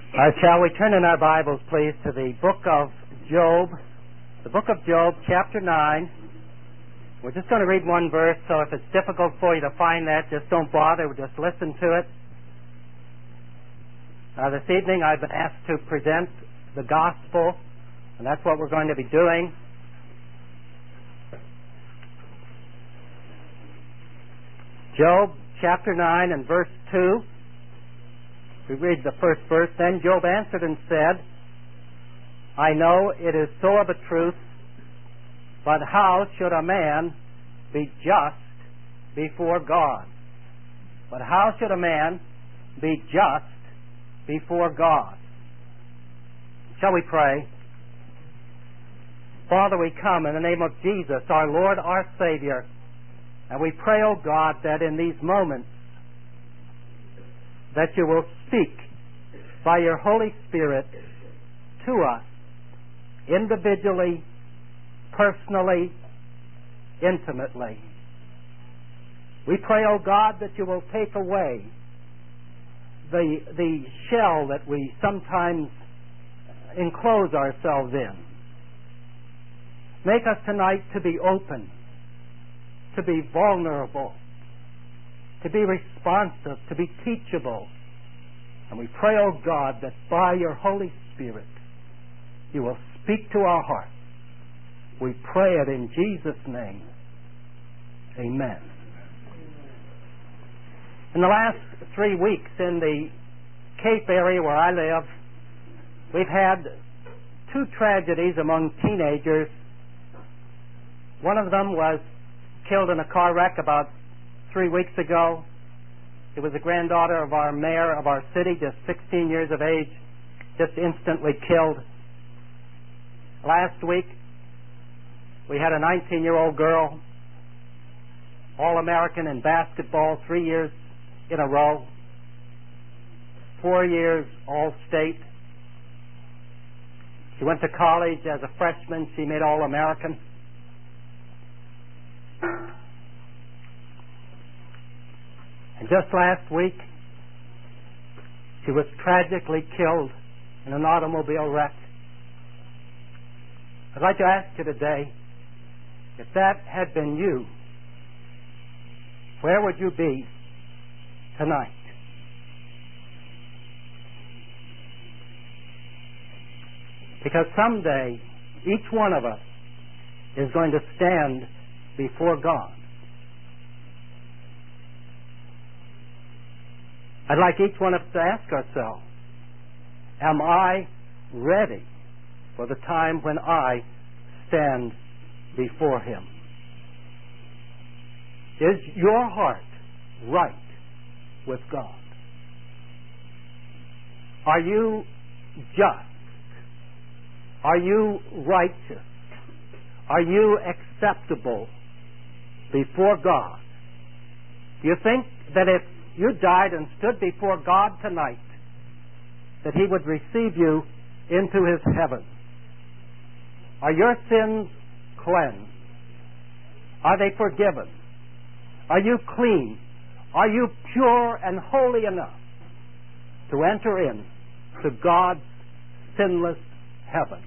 Shall we turn in our Bibles, please, to the book of Job, chapter 9. We're just going to read one verse, so if it's difficult for you to find that, just don't bother, just listen to it. This evening I've been asked to present the gospel, and that's what we're going to be doing. Job chapter 9 and verse 2. We read the first verse. Then Job answered and said, I know it is so of a truth, but how should a man be just before God? But how should a man be just before God? Shall we pray? Father, we come in the name of Jesus, our Lord, our Savior, and we pray, O God, that in these moments that you will speak by your Holy Spirit to us individually, personally, intimately. We pray, O God, that you will take away the shell that we sometimes enclose ourselves in. Make us tonight to be open, to be vulnerable, to be responsive, to be teachable. And we pray, O God, that by your Holy Spirit you will speak to our hearts. We pray it in Jesus' name. Amen. In the last 3 weeks in the Cape area where I live, we've had 2 tragedies among teenagers. One of them was killed in a car wreck about 3 weeks ago. It was a granddaughter of our mayor of our city, just 16 years of age, just instantly killed. Last week, we had a 19-year-old girl, All-American in basketball, 3 years in a row, 4 years All-State. She went to college as a freshman. She made All-American. And just last week, she was tragically killed in an automobile wreck. I'd like to ask you today, if that had been you, where would you be tonight? Because someday, each one of us is going to stand before God. I'd like each one of us to ask ourselves, am I ready for the time when I stand before Him? Is your heart right with God? Are you just? Are you righteous? Are you acceptable before God? Do you think that if you died and stood before God tonight, that He would receive you into His heaven? Are your sins cleansed? Are they forgiven? Are you clean? Are you pure and holy enough to enter in to God's sinless heaven?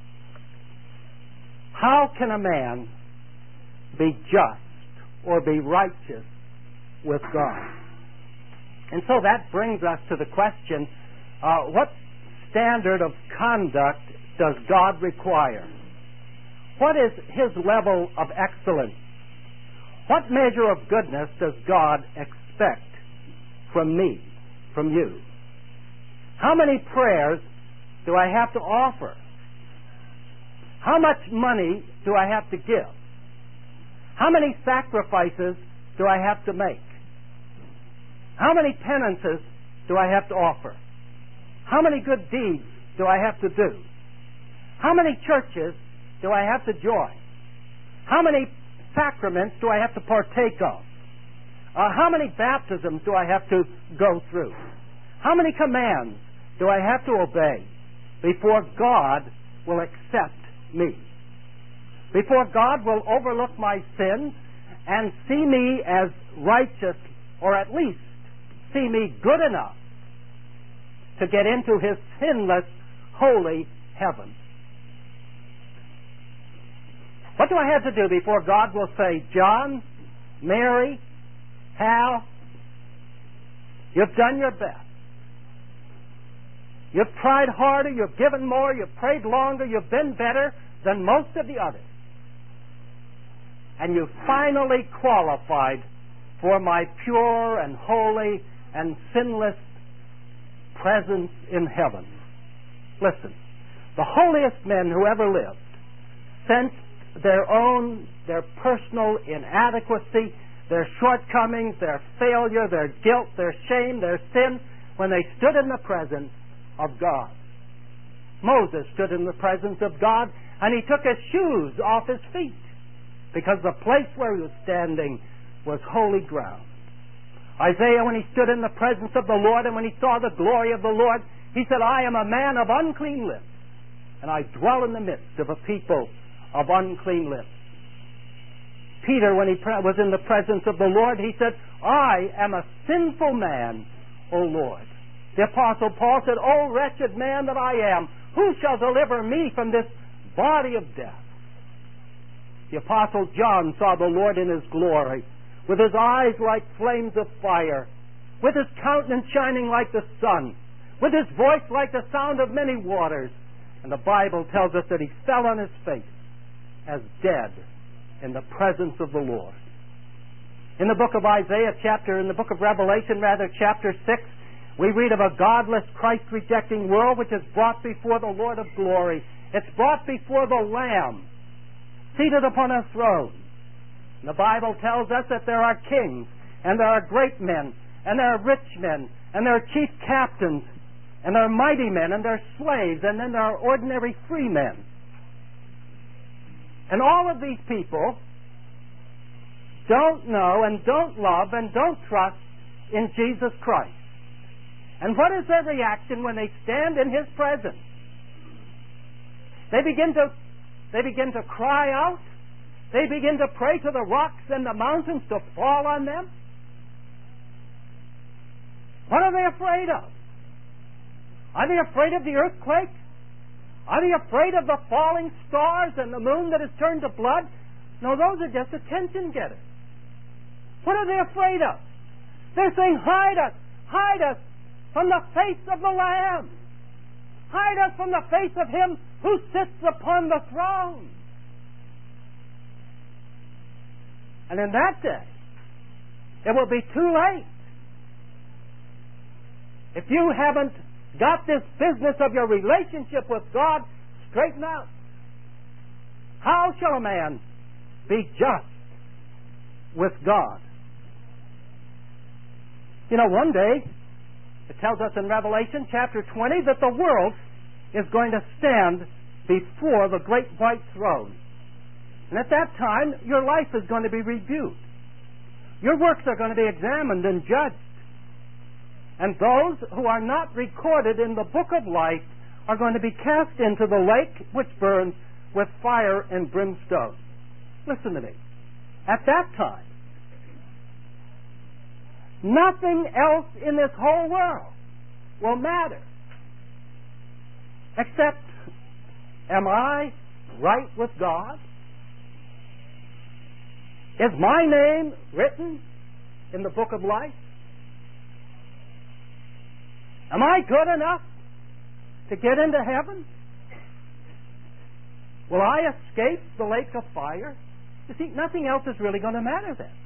How can a man be just or be righteous with God? And so that brings us to the question, what standard of conduct does God require? What is His level of excellence? What measure of goodness does God expect from me, from you? How many prayers do I have to offer? How much money do I have to give? How many sacrifices do I have to make? How many penances do I have to offer? How many good deeds do I have to do? How many churches do I have to join? How many sacraments do I have to partake of? How many baptisms do I have to go through? How many commands do I have to obey before God will accept me? Before God will overlook my sins and see me as righteous, or at least see me good enough to get into His sinless, holy heaven. What do I have to do before God will say, John, Mary, Hal, you've done your best. You've tried harder, you've given more, you've prayed longer, you've been better than most of the others. And you finally qualified for my pure and holy and sinless presence in heaven. Listen, the holiest men who ever lived sensed their personal inadequacy, their shortcomings, their failure, their guilt, their shame, their sin, when they stood in the presence of God. Moses stood in the presence of God, and he took his shoes off his feet, because the place where he was standing was holy ground. Isaiah, when he stood in the presence of the Lord, and when he saw the glory of the Lord, he said, I am a man of unclean lips, and I dwell in the midst of a people of unclean lips. Peter, when he was in the presence of the Lord, he said, I am a sinful man, O Lord. The Apostle Paul said, O wretched man that I am, who shall deliver me from this body of death? The Apostle John saw the Lord in His glory, with His eyes like flames of fire, with His countenance shining like the sun, with His voice like the sound of many waters. And the Bible tells us that he fell on his face as dead in the presence of the Lord. In the book of Revelation, chapter 6, we read of a godless, Christ-rejecting world which is brought before the Lord of glory. It's brought before the Lamb, seated upon a throne. And the Bible tells us that there are kings, and there are great men, and there are rich men, and there are chief captains, and there are mighty men, and there are slaves, and then there are ordinary free men. And all of these people don't know and don't love and don't trust in Jesus Christ. And what is their reaction when they stand in His presence? They begin to cry out. They begin to pray to the rocks and the mountains to fall on them. What are they afraid of? Are they afraid of the earthquake? Are they afraid of the falling stars and the moon that is turned to blood? No, those are just attention getters. What are they afraid of? They're saying, hide us from the face of the Lamb. Hide us from the face of Him who sits upon the throne. And in that day, it will be too late. If you haven't got this business of your relationship with God straightened out, how shall a man be just with God? You know, one day, it tells us in Revelation chapter 20 that the world is going to stand before the great white throne. And at that time, your life is going to be reviewed. Your works are going to be examined and judged. And those who are not recorded in the book of life are going to be cast into the lake which burns with fire and brimstone. Listen to me. At that time, nothing else in this whole world will matter except, am I right with God? Is my name written in the book of life? Am I good enough to get into heaven? Will I escape the lake of fire? You see, nothing else is really going to matter then.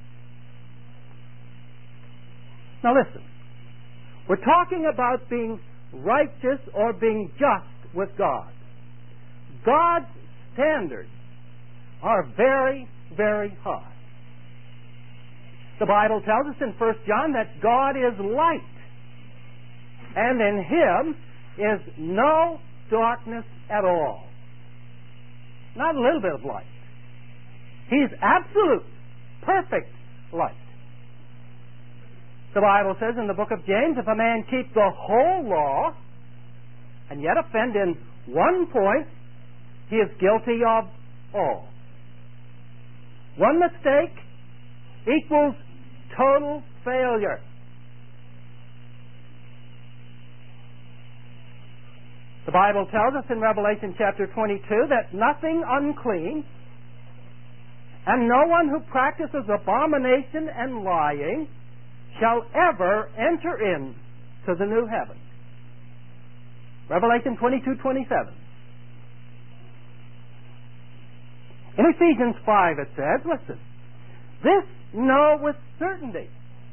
Now listen, we're talking about being righteous or being just with God. God's standards are very, very high. The Bible tells us in 1 John that God is light, and in Him is no darkness at all. Not a little bit of light. He's absolute, perfect light. The Bible says in the book of James, if a man keep the whole law and yet offend in one point, he is guilty of all. One mistake equals total failure. The Bible tells us in Revelation chapter 22 that nothing unclean and no one who practices abomination and lying shall ever enter in to the new heaven. Revelation 22:27. In Ephesians 5 it says, listen, this know with certainty,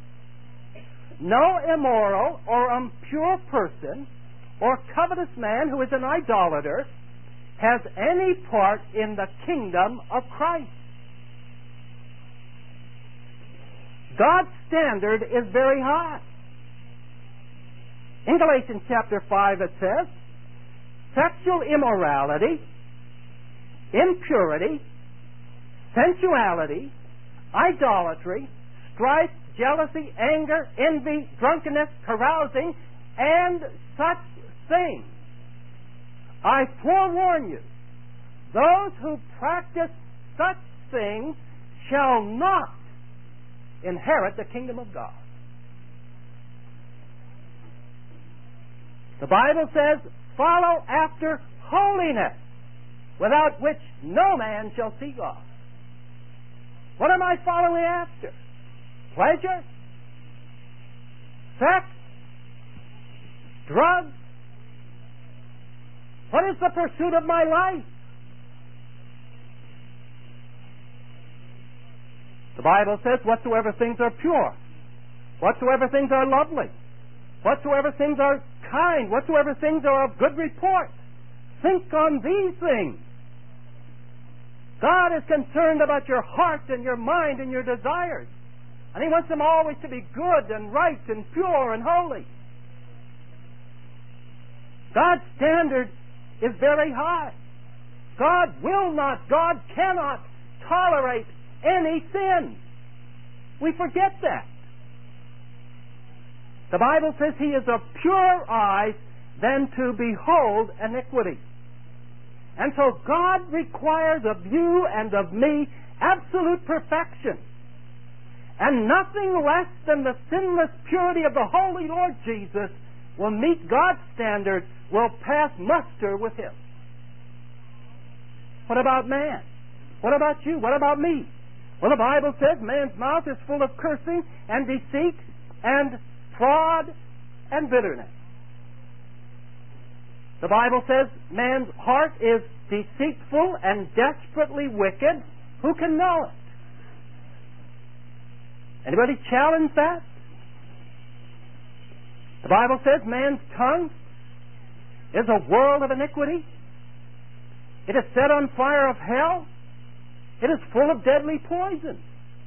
no immoral or impure person or covetous man who is an idolater has any part in the kingdom of Christ. God's standard is very high. In Galatians chapter 5 it says, sexual immorality, impurity, sensuality, idolatry, strife, jealousy, anger, envy, drunkenness, carousing, and such things. I forewarn you, those who practice such things shall not inherit the kingdom of God. The Bible says, follow after holiness, without which no man shall see God. What am I following after? Pleasure? Sex? Drugs? What is the pursuit of my life? The Bible says, whatsoever things are pure, whatsoever things are lovely, whatsoever things are kind, whatsoever things are of good report, think on these things. God is concerned about your heart and your mind and your desires. And He wants them always to be good and right and pure and holy. God's standard is very high. God will not, God cannot tolerate any sin. We forget that. The Bible says He is of purer eyes than to behold iniquity. And so God requires of you and of me absolute perfection. And nothing less than the sinless purity of the Holy Lord Jesus will meet God's standard, will pass muster with Him. What about man? What about you? What about me? Well, the Bible says man's mouth is full of cursing and deceit and fraud and bitterness. The Bible says man's heart is deceitful and desperately wicked. Who can know it? Anybody challenge that? The Bible says man's tongue is a world of iniquity. It is set on fire of hell. It is full of deadly poison.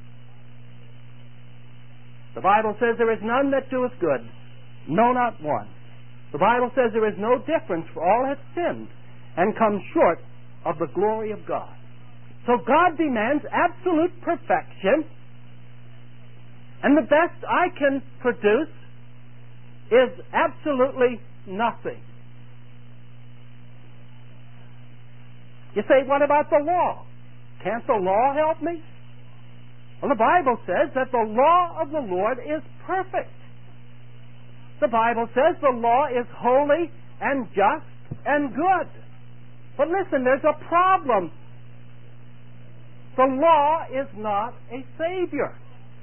The Bible says there is none that doeth good, no, not one. The Bible says there is no difference, for all have sinned and come short of the glory of God. So God demands absolute perfection, and the best I can produce is absolutely nothing. You say, what about the law? Can't the law help me? Well, the Bible says that the law of the Lord is perfect. The Bible says the law is holy and just and good. But listen, there's a problem. The law is not a savior.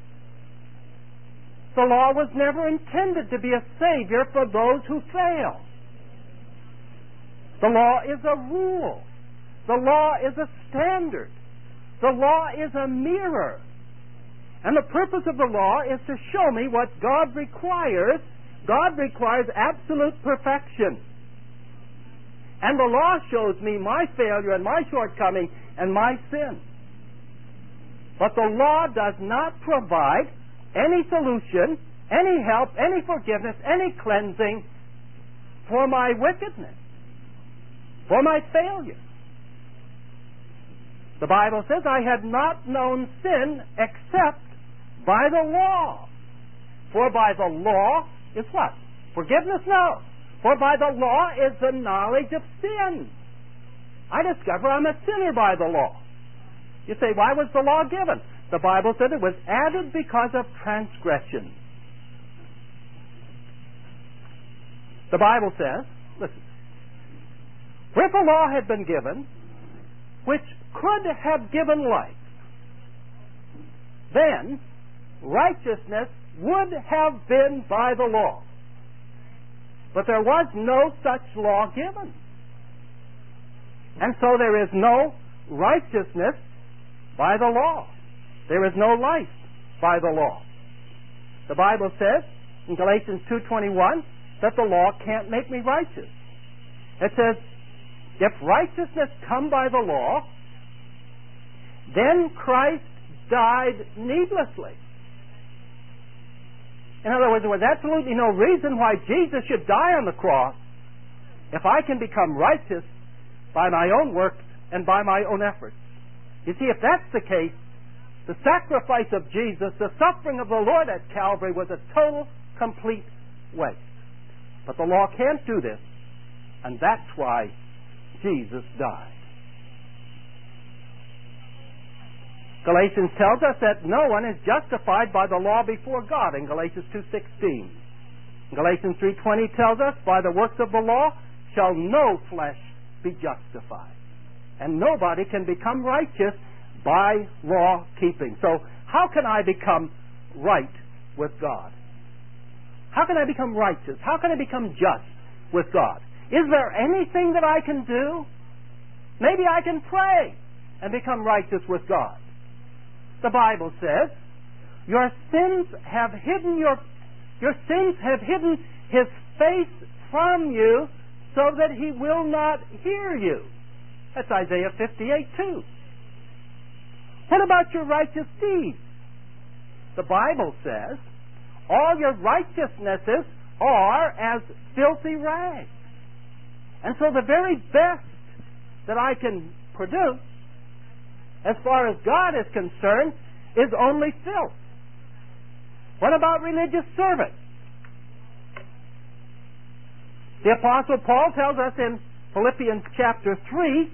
The law was never intended to be a savior for those who fail. The law is a rule. The law is a standard. The law is a mirror. And the purpose of the law is to show me what God requires. God requires absolute perfection. And the law shows me my failure and my shortcoming and my sin. But the law does not provide any solution, any help, any forgiveness, any cleansing for my wickedness, for my failure. The Bible says, I had not known sin except by the law. For by the law is what? Forgiveness? No. For by the law is the knowledge of sin. I discover I'm a sinner by the law. You say, why was the law given? The Bible said it was added because of transgression. The Bible says, listen, For if a law had been given, which could have given life, then righteousness would have been by the law. But there was no such law given. And so there is no righteousness by the law. There is no life by the law. The Bible says in Galatians 2:21 that the law can't make me righteous. It says, if righteousness come by the law, then Christ died needlessly. In other words, there was absolutely no reason why Jesus should die on the cross if I can become righteous by my own works and by my own efforts. You see, if that's the case, the sacrifice of Jesus, the suffering of the Lord at Calvary, was a total, complete waste. But the law can't do this, and that's why Jesus died. Galatians tells us that no one is justified by the law before God in Galatians 2:16. Galatians 3:20 tells us, by the works of the law shall no flesh be justified. And nobody can become righteous by law keeping. So how can I become right with God? How can I become righteous? How can I become just with God? Is there anything that I can do? Maybe I can pray and become righteous with God. The Bible says, your sins have hidden His face from you so that He will not hear you. That's Isaiah 58:2. What about your righteous deeds? The Bible says, all your righteousnesses are as filthy rags. And so the very best that I can produce, as far as God is concerned, is only filth. What about religious service? The Apostle Paul tells us in Philippians chapter 3,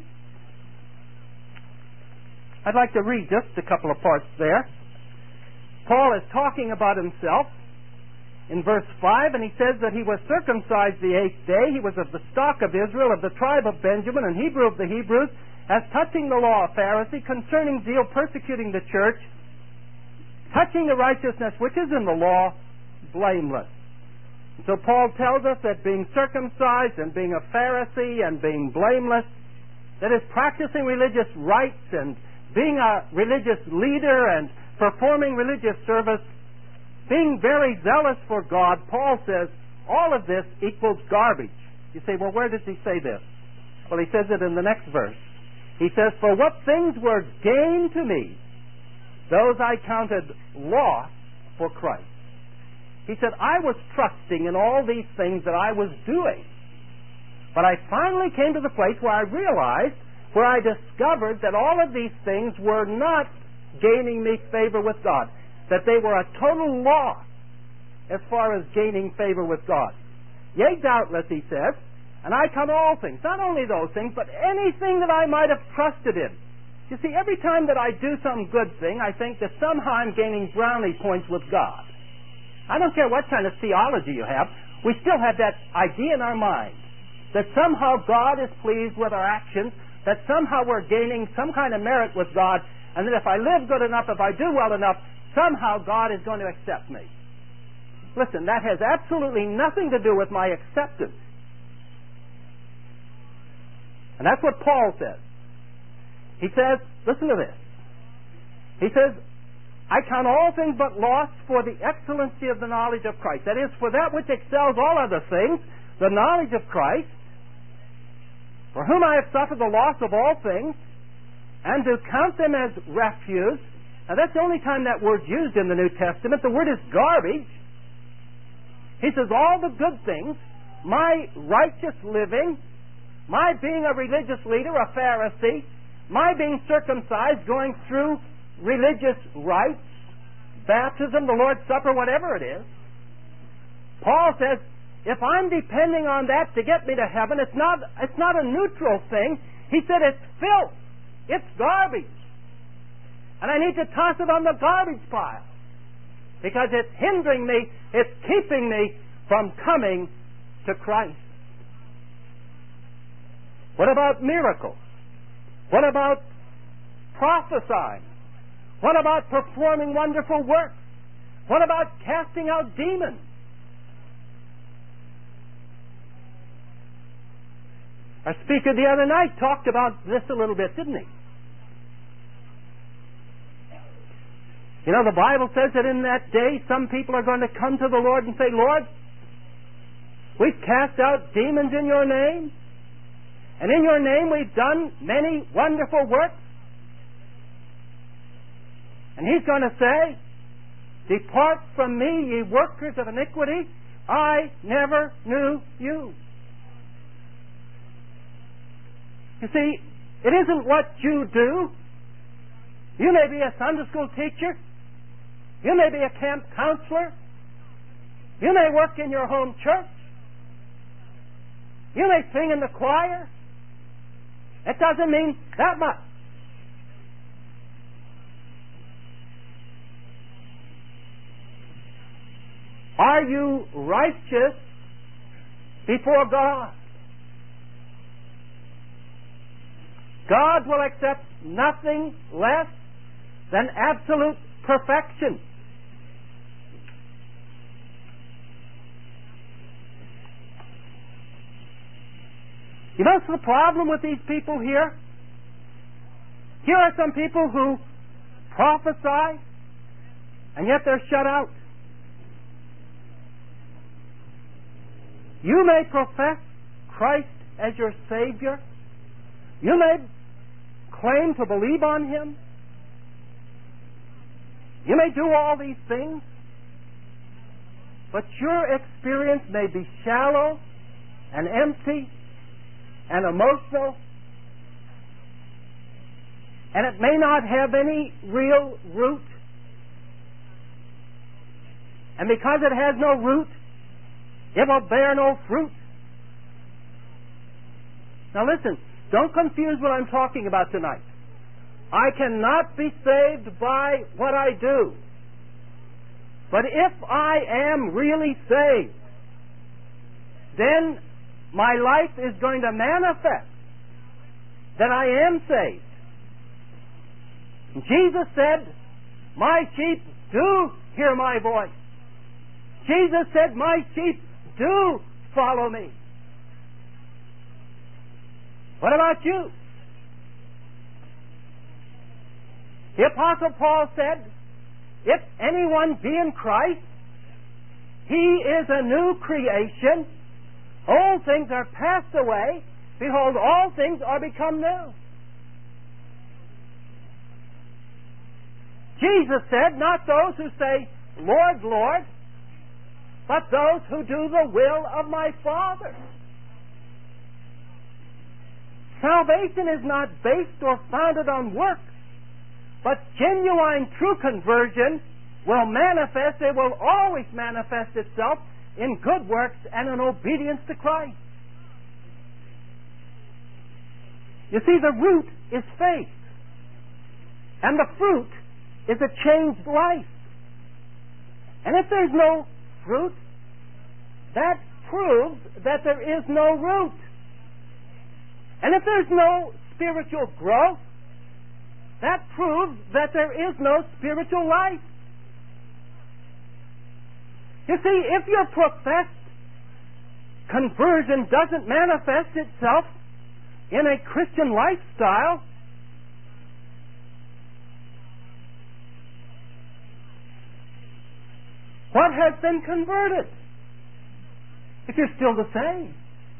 I'd like to read just a couple of parts there. Paul is talking about himself in verse 5, and he says that he was circumcised the 8th day. He was of the stock of Israel, of the tribe of Benjamin, and Hebrew of the Hebrews, as touching the law, a Pharisee, concerning zeal, persecuting the church, touching the righteousness which is in the law, blameless. And so Paul tells us that being circumcised and being a Pharisee and being blameless, that is practicing religious rites and being a religious leader and performing religious service, being very zealous for God, Paul says all of this equals garbage. You say, well, where does he say this? Well, he says it in the next verse. He says, for what things were gain to me, those I counted loss for Christ. He said, I was trusting in all these things that I was doing. But I finally came to the place where I realized, where I discovered that all of these things were not gaining me favor with God, that they were a total loss as far as gaining favor with God. Yea, doubtless, he says, and I count all things, not only those things, but anything that I might have trusted in. You see, every time that I do some good thing, I think that somehow I'm gaining brownie points with God. I don't care what kind of theology you have, we still have that idea in our mind that somehow God is pleased with our actions, that somehow we're gaining some kind of merit with God, and that if I live good enough, if I do well enough, somehow God is going to accept me. Listen, that has absolutely nothing to do with my acceptance. And that's what Paul says. He says, listen to this. He says, I count all things but loss for the excellency of the knowledge of Christ. That is, for that which excels all other things, the knowledge of Christ, for whom I have suffered the loss of all things, and to count them as refuse. Now that's the only time that word's used in the New Testament. The word is garbage. He says all the good things, my righteous living, my being a religious leader, a Pharisee, my being circumcised, going through religious rites, baptism, the Lord's Supper, whatever it is. Paul says, if I'm depending on that to get me to heaven, it's not a neutral thing. He said it's filth. It's garbage. And I need to toss it on the garbage pile because it's hindering me, it's keeping me from coming to Christ. What about miracles? What about prophesying? What about performing wonderful works? What about casting out demons? Our speaker the other night talked about this a little bit, didn't he? You know, the Bible says that in that day some people are going to come to the Lord and say, Lord, we've cast out demons in your name, and in your name we've done many wonderful works. And He's going to say, depart from me, ye workers of iniquity, I never knew you. You see, it isn't what you do. You may be a Sunday school teacher. You may be a camp counselor. You may work in your home church. You may sing in the choir. It doesn't mean that much. Are you righteous before God? God will accept nothing less than absolute perfection. You know what's the problem with these people here? Here are some people who prophesy, and yet they're shut out. You may profess Christ as your Savior. You may claim to believe on Him. You may do all these things, but your experience may be shallow and empty and emotional, and it may not have any real root. And because it has no root, it will bear no fruit. Now listen, don't confuse what I'm talking about tonight. I cannot be saved by what I do. But if I am really saved, then my life is going to manifest that I am saved. And Jesus said, my sheep do hear my voice. Jesus said, my sheep do follow me. What about you? The Apostle Paul said, if anyone be in Christ, he is a new creation. Old things are passed away. Behold, all things are become new. Jesus said, not those who say, Lord, Lord, but those who do the will of my Father. Salvation is not based or founded on works, but genuine true conversion will manifest, it will always manifest itself in good works and in obedience to Christ. You see, the root is faith, and the fruit is a changed life. And if there's no fruit, that proves that there is no root. And if there's no spiritual growth, that proves that there is no spiritual life. You see, if your professed conversion doesn't manifest itself in a Christian lifestyle, what has been converted if you're still the same?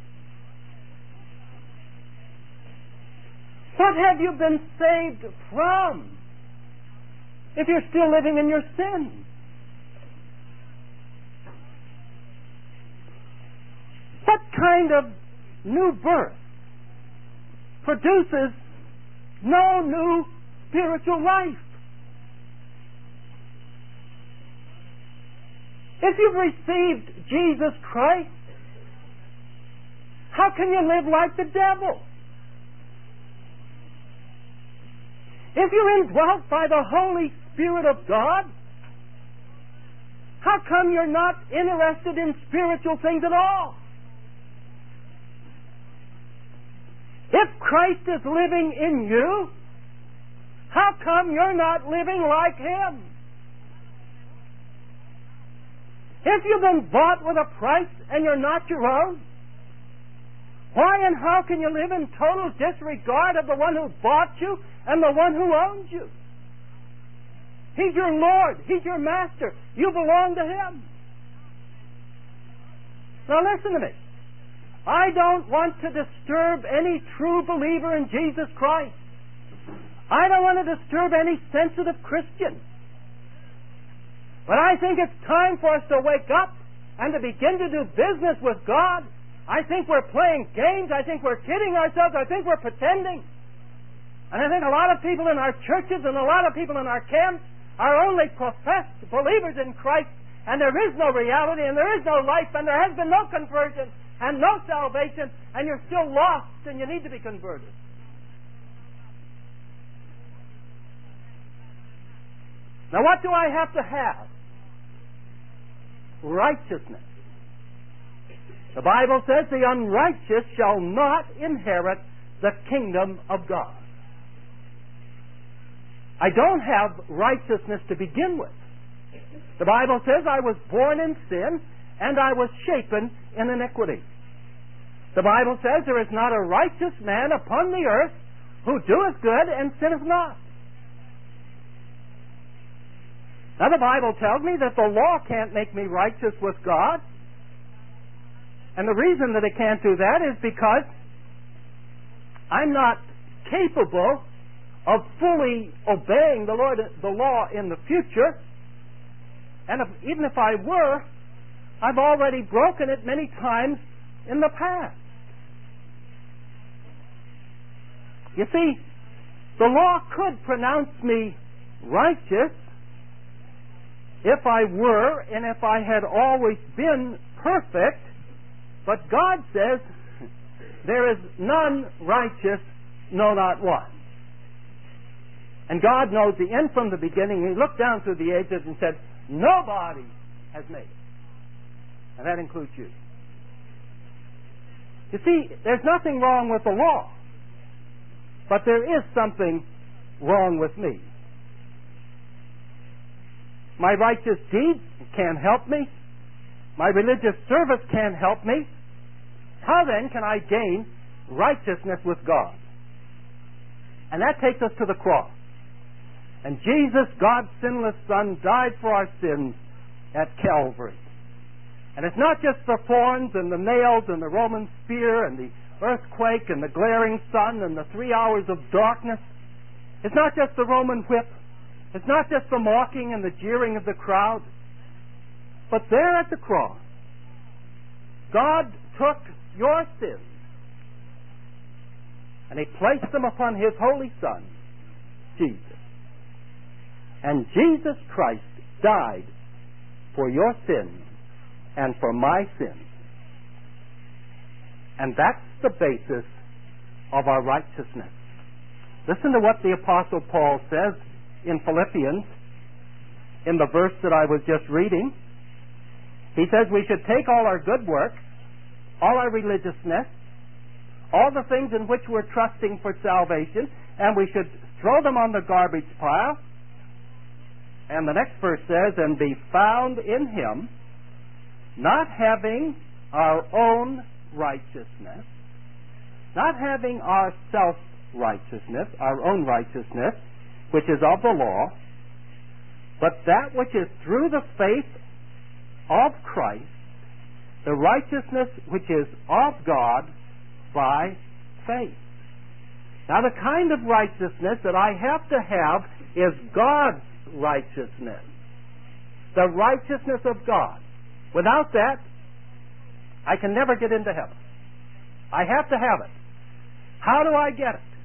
What have you been saved from if you're still living in your sin? What kind of new birth produces no new spiritual life? If you've received Jesus Christ, how can you live like the devil? If you're indwelt by the Holy Spirit of God, how come you're not interested in spiritual things at all? If Christ is living in you, how come you're not living like Him? If you've been bought with a price and you're not your own, why and how can you live in total disregard of the one who bought you and the one who owns you? He's your Lord. He's your Master. You belong to Him. Now listen to me. I don't want to disturb any true believer in Jesus Christ. I don't want to disturb any sensitive Christian. But I think it's time for us to wake up and to begin to do business with God. I think we're playing games. I think we're kidding ourselves. I think we're pretending. And I think a lot of people in our churches and a lot of people in our camps are only professed believers in Christ, and there is no reality, and there is no life, and there has been no conversion and no salvation, and you're still lost and you need to be converted. Now what do I have to have? Righteousness. The Bible says the unrighteous shall not inherit the kingdom of God. I don't have righteousness to begin with. The Bible says I was born in sin and I was shapen in iniquity. The Bible says there is not a righteous man upon the earth who doeth good and sinneth not. Now the Bible tells me that the law can't make me righteous with God. And the reason that it can't do that is because I'm not capable of fully obeying the law in the future. And even if I were, I've already broken it many times in the past. You see, the law could pronounce me righteous if I were and if I had always been perfect, but God says, there is none righteous, no, not one. And God knows the end from the beginning. He looked down through the ages and said, nobody has made it. And that includes you. You see, there's nothing wrong with the law, but there is something wrong with me. My righteous deeds can't help me. My religious service can't help me. How then can I gain righteousness with God? And that takes us to the cross. And Jesus, God's sinless Son, died for our sins at Calvary. And it's not just the thorns and the nails and the Roman spear and the earthquake and the glaring sun and the 3 hours of darkness. It's not just the Roman whip. It's not just the mocking and the jeering of the crowd. But there at the cross, God took your sins and He placed them upon His holy Son, Jesus. And Jesus Christ died for your sins and for my sins. And that's the basis of our righteousness. Listen to what the Apostle Paul says in Philippians, in the verse that I was just reading. He says we should take all our good works, all our religiousness, all the things in which we're trusting for salvation, and we should throw them on the garbage pile. And the next verse says, and be found in Him, not having our own righteousness, not having our self-righteousness, our own righteousness, which is of the law, but that which is through the faith of Christ, the righteousness which is of God by faith. Now the kind of righteousness that I have to have is God's righteousness. The righteousness of God. Without that, I can never get into heaven. I have to have it. How do I get it?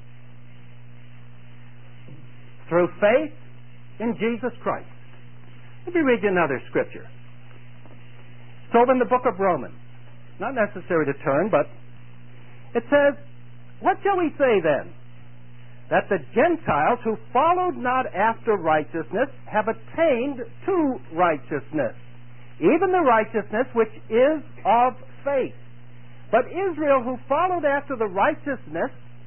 Through faith in Jesus Christ. Let me read you another scripture. It's over in the book of Romans. Not necessary to turn, but it says, what shall we say then? That the Gentiles who followed not after righteousness have attained to righteousness, even the righteousness which is of faith. But Israel, who followed after the righteousness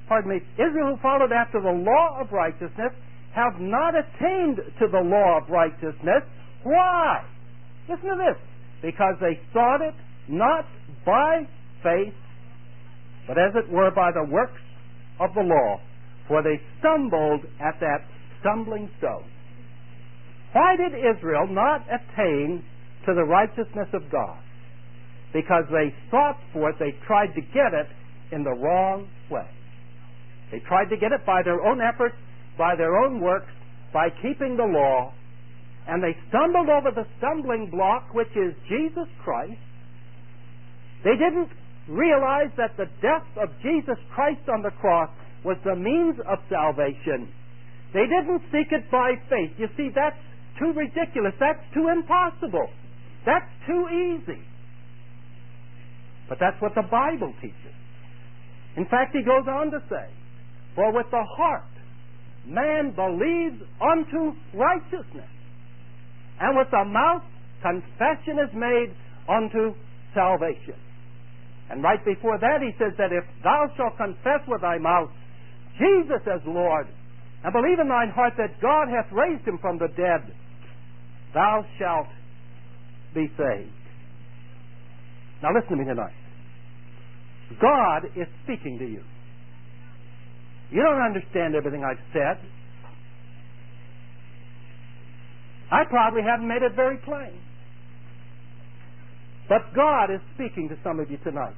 Israel who followed after the law of righteousness have not attained to the law of righteousness. Why? Listen to this. Because they sought it not by faith, but as it were by the works of the law, for they stumbled at that stumbling stone. Why did Israel not attain to the righteousness of God? Because they sought for it, they tried to get it in the wrong way. They tried to get it by their own efforts, by their own works, by keeping the law, and they stumbled over the stumbling block, which is Jesus Christ. They didn't realize that the death of Jesus Christ on the cross was the means of salvation. They didn't seek it by faith. You see, that's too ridiculous. That's too impossible. That's too easy. But that's what the Bible teaches. In fact, he goes on to say, for with the heart man believes unto righteousness, and with the mouth confession is made unto salvation. And right before that he says that if thou shalt confess with thy mouth Jesus as Lord, and believe in thine heart that God hath raised him from the dead, thou shalt be saved. Now listen to me tonight. God is speaking to you. You don't understand everything I've said. I probably haven't made it very plain. But God is speaking to some of you tonight.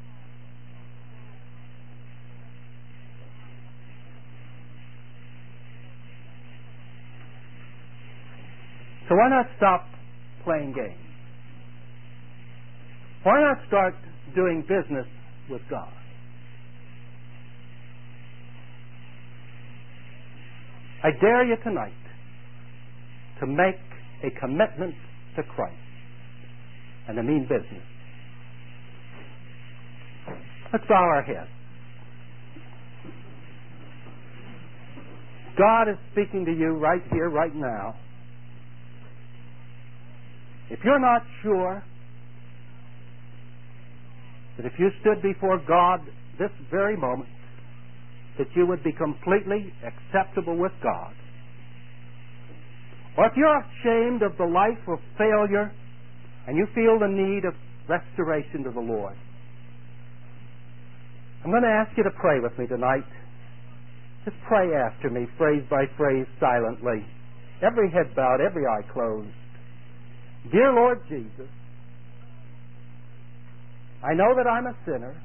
So why not stop playing games? Why not start doing business with God? I dare you tonight to make a commitment to Christ and to mean business. Let's bow our heads. God is speaking to you right here, right now. If you're not sure that if you stood before God this very moment, that you would be completely acceptable with God, or if you're ashamed of the life of failure and you feel the need of restoration to the Lord, I'm going to ask you to pray with me tonight. Just pray after me, phrase by phrase, silently. Every head bowed, every eye closed. Dear Lord Jesus, I know that I'm a sinner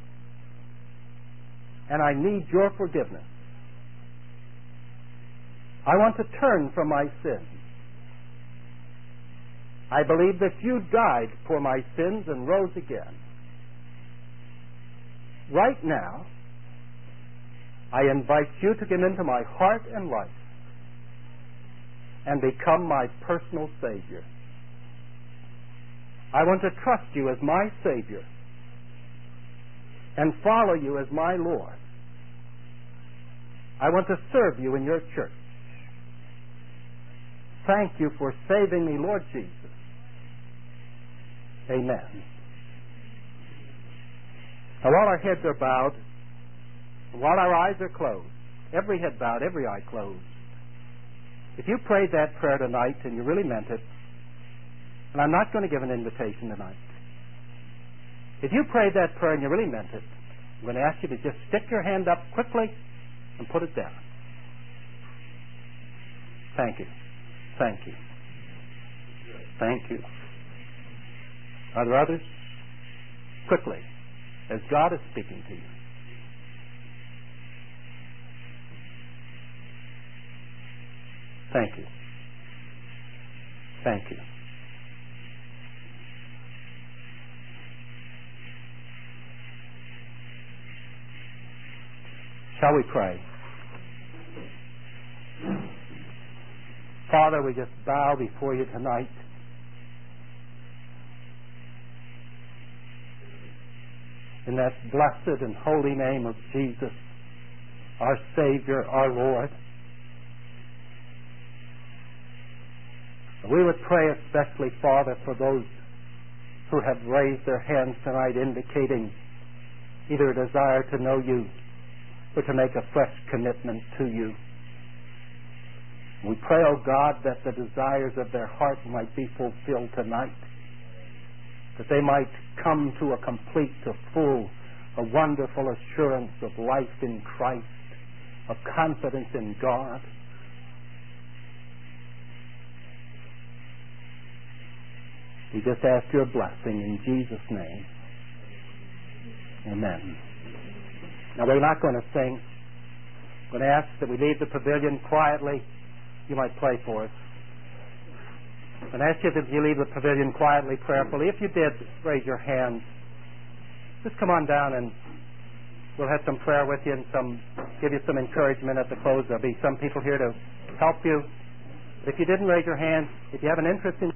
and I need your forgiveness. I want to turn from my sins. I believe that you died for my sins and rose again. Right now, I invite you to come into my heart and life and become my personal Savior. I want to trust you as my Savior and follow you as my Lord. I want to serve you in your church. Thank you for saving me, Lord Jesus. Amen. Now, while our heads are bowed, while our eyes are closed, every head bowed, every eye closed, if you prayed that prayer tonight and you really meant it, and I'm not going to give an invitation tonight. If you prayed that prayer and you really meant it, I'm going to ask you to just stick your hand up quickly and put it down. Thank you. Thank you. Thank you. Are there others? Quickly, as God is speaking to you. Thank you. Thank you. Shall we pray? Father, we just bow before you tonight. In that blessed and holy name of Jesus, our Savior, our Lord. We would pray especially, Father, for those who have raised their hands tonight indicating either a desire to know you or to make a fresh commitment to you. We pray, O God, that the desires of their heart might be fulfilled tonight, that they might come to a complete, a full, a wonderful assurance of life in Christ, of confidence in God. We just ask your blessing in Jesus' name. Amen. Now, we're not going to sing. I'm going to ask that we leave the pavilion quietly. You might play for us. I'm going to ask you that you leave the pavilion quietly, prayerfully. If you did, raise your hand. Just come on down and we'll have some prayer with you and give you some encouragement at the close. There'll be some people here to help you. If you didn't raise your hand, if you have an interest in